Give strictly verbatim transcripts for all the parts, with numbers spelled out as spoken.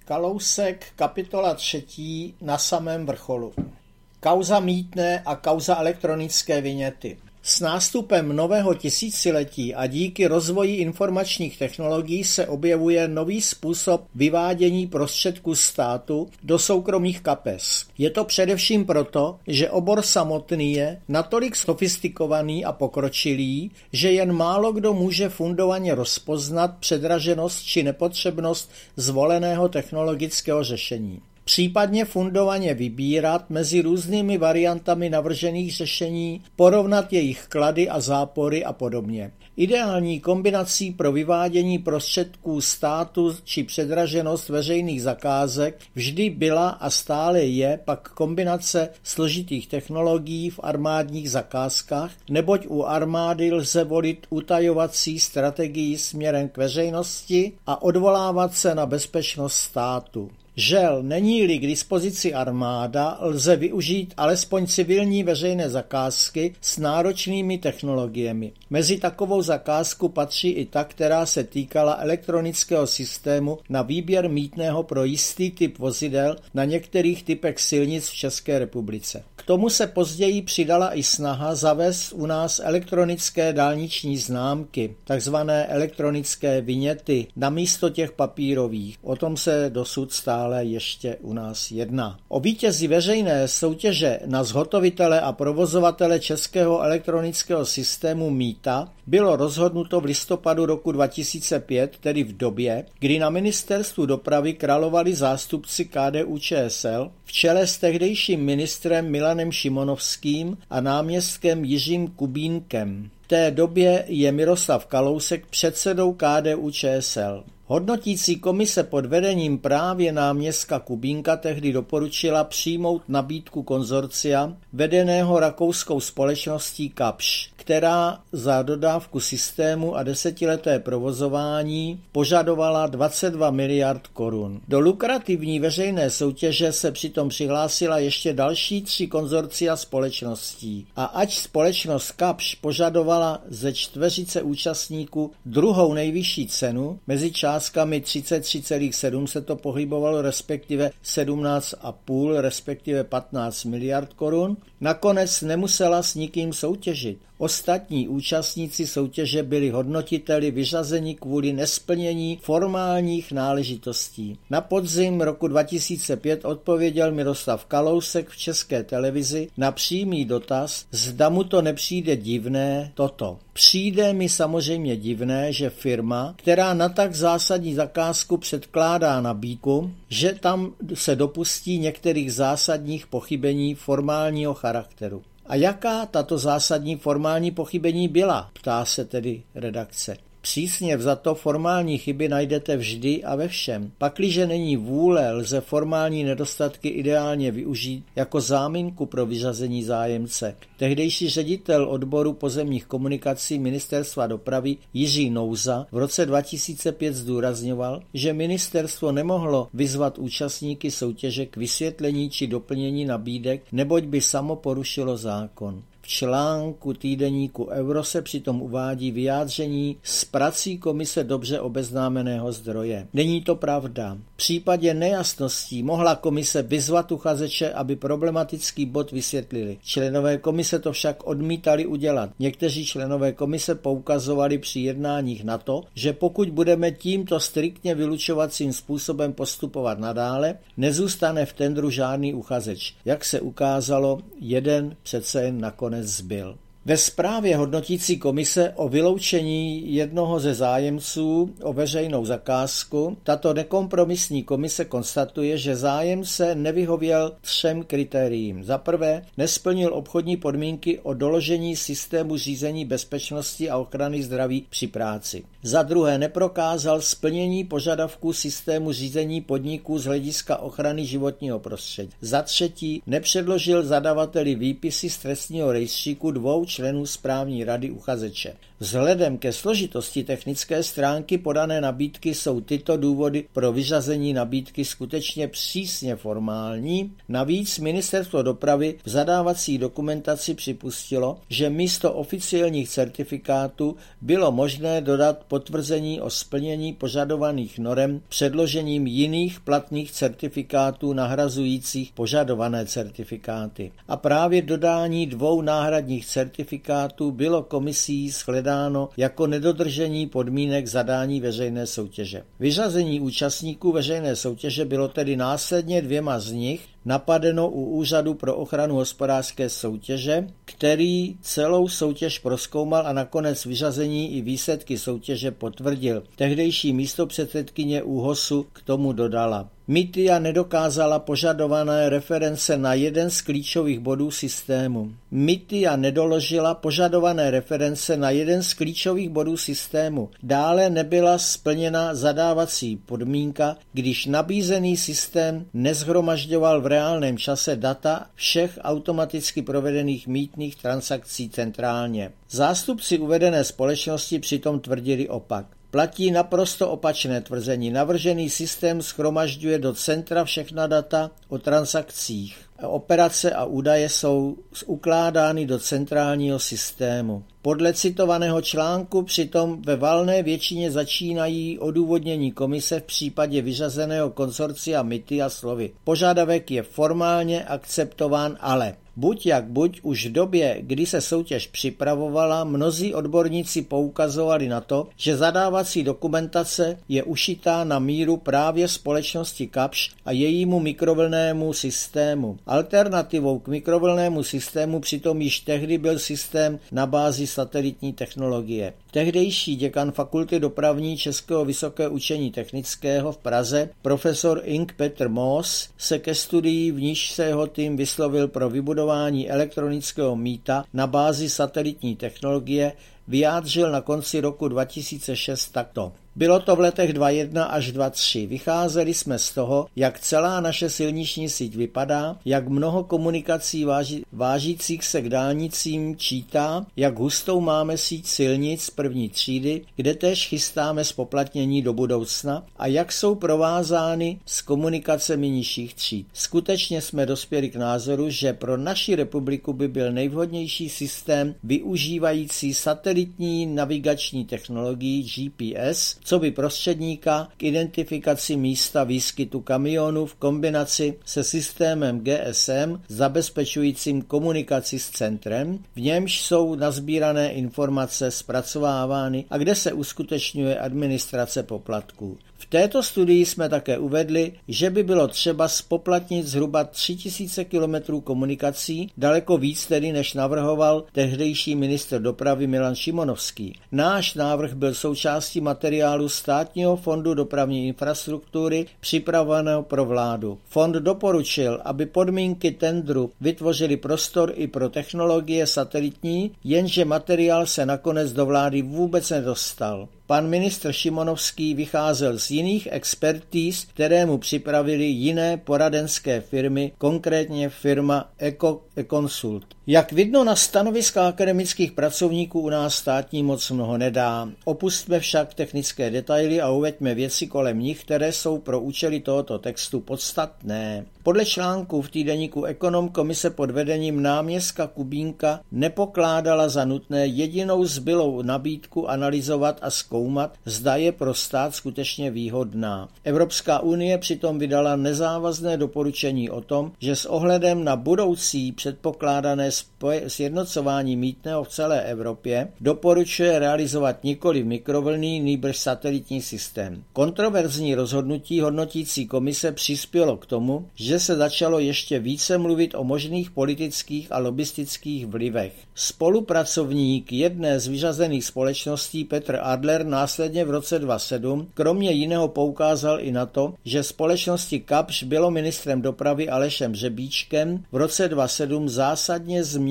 Kalousek, kapitola třetí, na samém vrcholu. Kauza mýtné a kauza elektronické viněty. S nástupem nového tisíciletí a díky rozvoji informačních technologií se objevuje nový způsob vyvádění prostředků státu do soukromých kapes. Je to především proto, že obor samotný je natolik sofistikovaný a pokročilý, že jen málo kdo může fundovaně rozpoznat předraženost či nepotřebnost zvoleného technologického řešení. Případně fundovaně vybírat mezi různými variantami navržených řešení, porovnat jejich klady a zápory a podobně. Ideální kombinací pro vyvádění prostředků státu či předraženost veřejných zakázek vždy byla a stále je pak kombinace složitých technologií v armádních zakázkách, neboť u armády lze volit utajovací strategii směrem k veřejnosti a odvolávat se na bezpečnost státu. Žel, není-li k dispozici armáda, lze využít alespoň civilní veřejné zakázky s náročnými technologiemi. Mezi takovou zakázku patří i ta, která se týkala elektronického systému na výběr mýtného pro jistý typ vozidel na některých typech silnic v České republice. K tomu se později přidala i snaha zavést u nás elektronické dálniční známky, takzvané elektronické viněty, namísto těch papírových. O tom se dosud stále ale ještě u nás jedná. O vítězi veřejné soutěže na zhotovitele a provozovatele českého elektronického systému mýta bylo rozhodnuto v listopadu roku dva tisíce pět, tedy v době, kdy na ministerstvu dopravy královali zástupci K D U Č S L v čele s tehdejším ministrem Milanem Šimonovským a náměstkem Jiřím Kubínkem. V té době je Miroslav Kalousek předsedou K D U Č S L. Hodnotící komise pod vedením právě náměstka Kubínka tehdy doporučila přijmout nabídku konzorcia vedeného rakouskou společností Kapsch, která za dodávku systému a desetileté provozování požadovala dvacet dva miliard korun. Do lukrativní veřejné soutěže se přitom přihlásila ještě další tři konzorcia společností. A ať společnost Kapsch požadovala ze čtveřice účastníků druhou nejvyšší cenu, mezi částkami třicet tři celá sedm se to pohybovalo, respektive sedmnáct celá pět, respektive patnáct miliard korun, nakonec nemusela s nikým soutěžit. Ostatní účastníci soutěže byli hodnotiteli vyřazeni kvůli nesplnění formálních náležitostí. Na podzim roku dva tisíce pět odpověděl Miroslav Kalousek v České televizi na přímý dotaz, zda mu to nepřijde divné toto. Přijde mi samozřejmě divné, že firma, která na tak zásadní zakázku předkládá nabídku, že tam se dopustí některých zásadních pochybení formálního charakteru. A jaká tato zásadní formální pochybení byla, ptá se tedy redakce. Přísně vzato formální chyby najdete vždy a ve všem. Pakliže není vůle, lze formální nedostatky ideálně využít jako záminku pro vyřazení zájemce. Tehdejší ředitel odboru pozemních komunikací Ministerstva dopravy Jiří Nouza v roce dva tisíce pět zdůrazňoval, že ministerstvo nemohlo vyzvat účastníky soutěže k vysvětlení či doplnění nabídek, neboť by samo porušilo zákon. V článku týdeníku Euro se přitom uvádí vyjádření z prací komise dobře obeznámeného zdroje. Není to pravda. V případě nejasností mohla komise vyzvat uchazeče, aby problematický bod vysvětlili. Členové komise to však odmítali udělat. Někteří členové komise poukazovali při jednáních na to, že pokud budeme tímto striktně vylučovacím způsobem postupovat nadále, nezůstane v tendru žádný uchazeč. Jak se ukázalo, jeden přece jen nakonec zbyl. Ve zprávě hodnotící komise o vyloučení jednoho ze zájemců o veřejnou zakázku tato nekompromisní komise konstatuje, že zájemce nevyhověl třem kritériím. Za prvé, nesplnil obchodní podmínky o doložení systému řízení bezpečnosti a ochrany zdraví při práci. Za druhé, neprokázal splnění požadavků systému řízení podniků z hlediska ochrany životního prostředí. Za třetí, nepředložil zadavateli výpisy z trestního rejstříku dvou členů správní rady uchazeče. Vzhledem ke složitosti technické stránky podané nabídky jsou tyto důvody pro vyřazení nabídky skutečně přísně formální. Navíc Ministerstvo dopravy v zadávací dokumentaci připustilo, že místo oficiálních certifikátů bylo možné dodat potvrzení o splnění požadovaných norem předložením jiných platných certifikátů nahrazujících požadované certifikáty. A právě dodání dvou náhradních certifikátů bylo komisí shledáno jako nedodržení podmínek zadání veřejné soutěže. Vyřazení účastníků veřejné soutěže bylo tedy následně dvěma z nich napadeno u Úřadu pro ochranu hospodářské soutěže, který celou soutěž prozkoumal a nakonec vyřazení i výsledky soutěže potvrdil. Tehdejší místopředsedkyně ÚHOSu k tomu dodala: Mitia nedokázala požadované reference na jeden z klíčových bodů systému. Mitia nedoložila požadované reference na jeden z klíčových bodů systému. Dále nebyla splněna zadávací podmínka, když nabízený systém nezhromažďoval v reálném čase data všech automaticky provedených mýtných transakcí centrálně. Zástupci uvedené společnosti přitom tvrdili opak. Platí naprosto opačné tvrzení. Navržený systém shromažďuje do centra všechna data o transakcích. Operace a údaje jsou ukládány do centrálního systému. Podle citovaného článku přitom ve valné většině začínají odůvodnění komise v případě vyřazeného konsorcia Mitia slovy: požadavek je formálně akceptován, ale buď jak buď už v době, kdy se soutěž připravovala, mnozí odborníci poukazovali na to, že zadávací dokumentace je ušitá na míru právě společnosti Kapsch a jejímu mikrovlnnému systému. Alternativou k mikrovlnnému systému přitom již tehdy byl systém na bázi satelitní technologie. Tehdejší děkan Fakulty dopravní Českého vysokého učení technického v Praze, profesor Ing. Petr Moos, se ke studii, v níž se jeho tým vyslovil pro vybudování elektronického mýta na bázi satelitní technologie, vyjádřil na konci roku dva tisíce šest takto: Bylo to v letech dva tisíce jedna až dva tisíce tři. Vycházeli jsme z toho, jak celá naše silniční síť vypadá, jak mnoho komunikací váži, vážících se k dálnicím čítá, jak hustou máme síť silnic první třídy, kde též chystáme zpoplatnění do budoucna a jak jsou provázány s komunikacemi nižších tříd. Skutečně jsme dospěli k názoru, že pro naši republiku by byl nejvhodnější systém využívající satelitní navigační technologii G P S, co by prostředníka k identifikaci místa výskytu kamionů v kombinaci se systémem G S M zabezpečujícím komunikaci s centrem, v němž jsou nazbírané informace zpracovávány a kde se uskutečňuje administrace poplatků. V této studii jsme také uvedli, že by bylo třeba spoplatnit zhruba tři tisíce kilometrů komunikací, daleko víc tedy, než navrhoval tehdejší ministr dopravy Milan Šimonovský. Náš návrh byl součástí materiálu Státního fondu dopravní infrastruktury připraveného pro vládu. Fond doporučil, aby podmínky tendru vytvořily prostor i pro technologie satelitní, jenže materiál se nakonec do vlády vůbec nedostal. Pan ministr Šimonovský vycházel z jiných expertíz, které mu připravili jiné poradenské firmy, konkrétně firma Eco Econsult. Jak vidno, na stanoviska akademických pracovníků u nás státní moc mnoho nedá. Opustme však technické detaily a uveďme věci kolem nich, které jsou pro účely tohoto textu podstatné. Podle článku v týdeníku Ekonom komise pod vedením náměstka Kubínka nepokládala za nutné jedinou zbylou nabídku analyzovat a zkoumat, zda je pro stát skutečně výhodná. Evropská unie přitom vydala nezávazné doporučení o tom, že s ohledem na budoucí předpokládané sjednocování mýtného v celé Evropě doporučuje realizovat nikoli mikrovlnný, nýbrž satelitní systém. Kontroverzní rozhodnutí hodnotící komise přispělo k tomu, že se začalo ještě více mluvit o možných politických a lobistických vlivech. Spolupracovník jedné z vyřazených společností Petr Adler následně v roce dva tisíce sedm kromě jiného poukázal i na to, že společnosti Kapsch bylo ministrem dopravy Alešem Řebíčkem v roce dva tisíce sedm zásadně změnil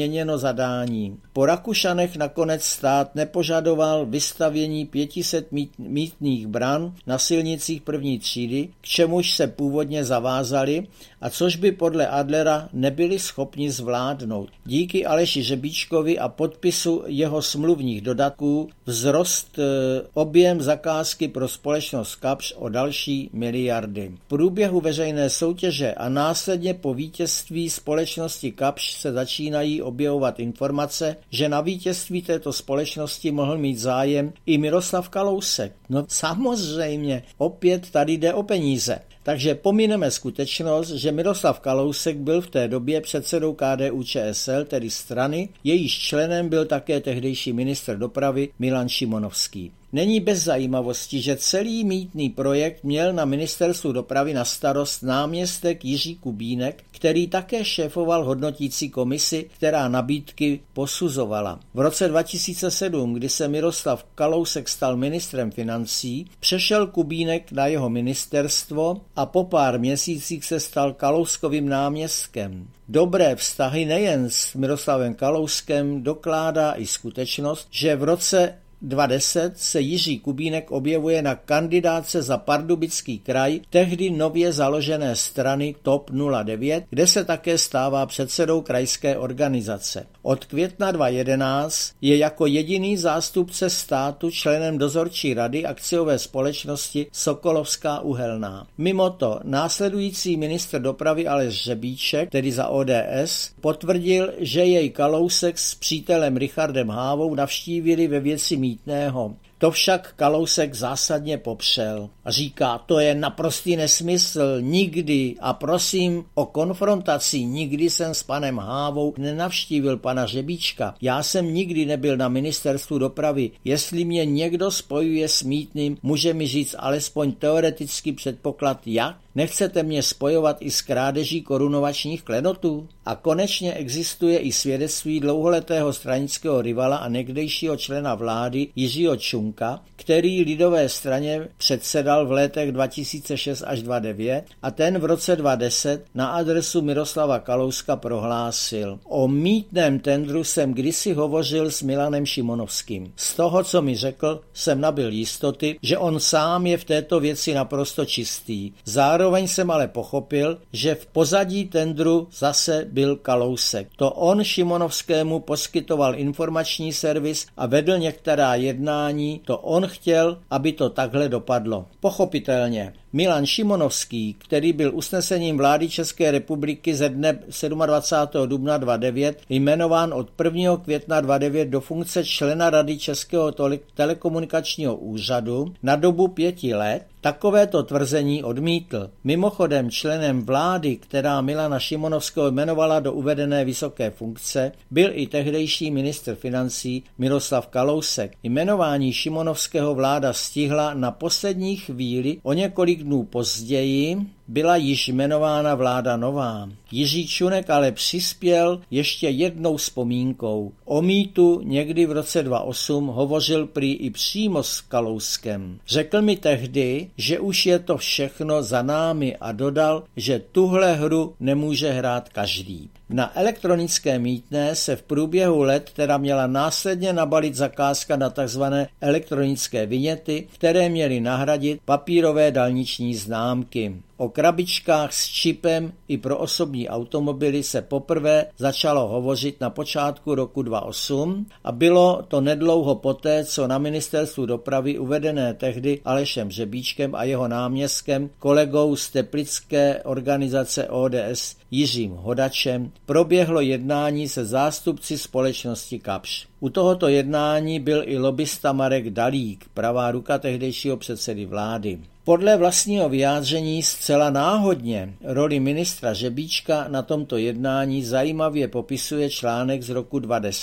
změněno zadání. Po Rakušanech nakonec stát nepožadoval vystavění pět set mýtných bran na silnicích první třídy, k čemuž se původně zavázali a což by podle Adlera nebyli schopni zvládnout. Díky Aleši Řebíčkovi a podpisu jeho smluvních dodatků vzrost e, objem zakázky pro společnost Kapsch o další miliardy. V průběhu veřejné soutěže a následně po vítězství společnosti Kapsch se začínají objevovat informace, že na vítězství této společnosti mohl mít zájem i Miroslav Kalousek. No samozřejmě, opět tady jde o peníze. Takže pomineme skutečnost, že Miroslav Kalousek byl v té době předsedou K D U Č S L, tedy strany, jejíž členem byl také tehdejší ministr dopravy Milan Šimonovský. Není bez zajímavosti, že celý mýtný projekt měl na ministerstvu dopravy na starost náměstek Jiří Kubínek, který také šéfoval hodnotící komisi, která nabídky posuzovala. V roce dva tisíce sedm, kdy se Miroslav Kalousek stal ministrem financí, přešel Kubínek na jeho ministerstvo a po pár měsících se stal Kalouskovým náměstkem. Dobré vztahy nejen s Miroslavem Kalouskem dokládá i skutečnost, že v roce dva tisíce deset se Jiří Kubínek objevuje na kandidátce za Pardubický kraj tehdy nově založené strany T O P nula devět, kde se také stává předsedou krajské organizace. Od května dva tisíce jedenáct je jako jediný zástupce státu členem dozorčí rady akciové společnosti Sokolovská uhelná. Mimo to následující ministr dopravy Aleš Řebíček, tedy za O D S, potvrdil, že jej Kalousek s přítelem Richardem Hávou navštívili ve věci mýtného. To však Kalousek zásadně popřel a říká, to je naprostý nesmysl, nikdy a prosím o konfrontaci, nikdy jsem s panem Hávou nenavštívil pana Řebíčka. Já jsem nikdy nebyl na ministerstvu dopravy, jestli mě někdo spojuje s mýtným, může mi říct alespoň teoretický předpoklad jak? Nechcete mě spojovat i s krádeží korunovačních klenotů? A konečně existuje i svědectví dlouholetého stranického rivala a někdejšího člena vlády Jiřího Čunka, který lidové straně předsedal v letech dva tisíce šest až dva tisíce devět a ten v roce dva tisíce deset na adresu Miroslava Kalouska prohlásil: o mýtném tendru jsem kdysi hovořil s Milanem Šimonovským. Z toho, co mi řekl, jsem nabyl jistoty, že on sám je v této věci naprosto čistý. Zároveň jsem ale pochopil, že v pozadí tendru zase byl Kalousek. To on Šimonovskému poskytoval informační servis a vedl některá jednání, to on chtěl, aby to takhle dopadlo. Pochopitelně. Milan Šimonovský, který byl usnesením vlády České republiky ze dne dvacátého sedmého dubna dva tisíce devět jmenován od prvního května dva tisíce devět do funkce člena Rady Českého telekomunikačního úřadu na dobu pěti let, takovéto tvrzení odmítl. Mimochodem členem vlády, která Milana Šimonovského jmenovala do uvedené vysoké funkce, byl i tehdejší ministr financí Miroslav Kalousek. Jmenování Šimonovského vláda stihla na poslední chvíli, o několik dnů později byla již jmenována vláda nová. Jiří Čunek ale přispěl ještě jednou vzpomínkou. O mýtu někdy v roce dva tisíce osm hovořil prý i přímo s Kalouskem. Řekl mi tehdy, že už je to všechno za námi a dodal, že tuhle hru nemůže hrát každý. Na elektronické mýtné se v průběhu let teda měla následně nabalit zakázka na tzv. Elektronické viněty, které měly nahradit papírové dálniční známky. O krabičkách s čipem i pro osobní automobily se poprvé začalo hovořit na počátku roku dva tisíce osm a bylo to nedlouho poté, co na ministerstvu dopravy uvedené tehdy Alešem Řebíčkem a jeho náměstkem, kolegou z teplické organizace O D S Jiřím Hodačem, proběhlo jednání se zástupci společnosti Kapsch. U tohoto jednání byl i lobista Marek Dalík, pravá ruka tehdejšího předsedy vlády. Podle vlastního vyjádření zcela náhodně roli ministra Řebíčka na tomto jednání zajímavě popisuje článek z roku dva tisíce deset.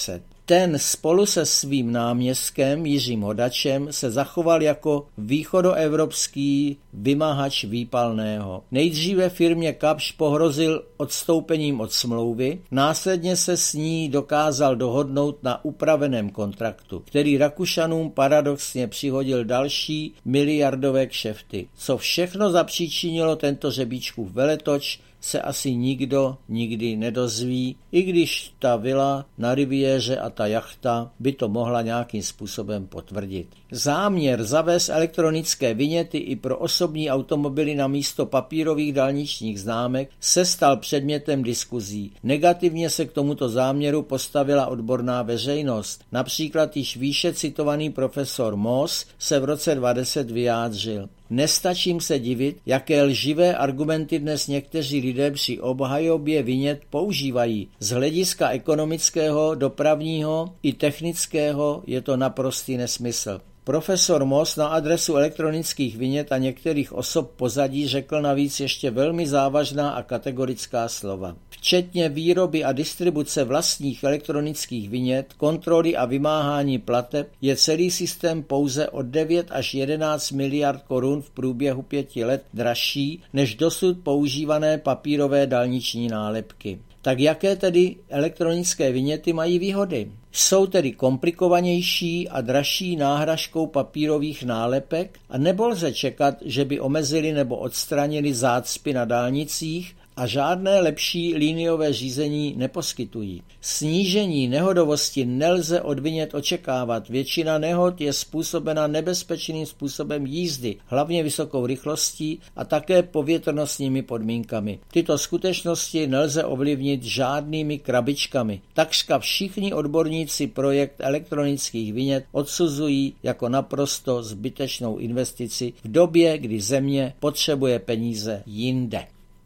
Ten spolu se svým náměstkem Jiřím Hodačem se zachoval jako východoevropský vymahač výpalného. Nejdříve firmě Kapsch pohrozil odstoupením od smlouvy, následně se s ní dokázal dohodnout na upraveném kontraktu, který Rakušanům paradoxně přihodil další miliardové kšefty. Co všechno zapříčinilo tento Řebíčkův veletoč, se asi nikdo nikdy nedozví, i když ta vila na riviéře a ta jachta by to mohla nějakým způsobem potvrdit. Záměr zavést elektronické viněty i pro osobní automobily na místo papírových dálničních známek se stal předmětem diskuzí. Negativně se k tomuto záměru postavila odborná veřejnost. Například již výše citovaný profesor Moos se v roce dva tisíce deset vyjádřil. Nestačím se divit, jaké lživé argumenty dnes někteří lidé při obhajobě vinět používají. Z hlediska ekonomického, dopravního i technického je to naprostý nesmysl. Profesor Moos na adresu elektronických vinět a některých osob pozadí řekl navíc ještě velmi závažná a kategorická slova. Včetně výroby a distribuce vlastních elektronických vinět, kontroly a vymáhání plateb je celý systém pouze o devět až jedenáct miliard korun v průběhu pěti let dražší než dosud používané papírové dálniční nálepky. Tak jaké tedy elektronické viněty mají výhody? Jsou tedy komplikovanější a dražší náhražkou papírových nálepek a nebo lze čekat, že by omezili nebo odstranili zácpy na dálnicích a žádné lepší liniové řízení neposkytují. Snížení nehodovosti nelze od vinět očekávat. Většina nehod je způsobena nebezpečným způsobem jízdy, hlavně vysokou rychlostí a také povětrnostními podmínkami. Tyto skutečnosti nelze ovlivnit žádnými krabičkami. Takřka všichni odborníci projekt elektronických vinět odsuzují jako naprosto zbytečnou investici v době, kdy země potřebuje peníze jinde.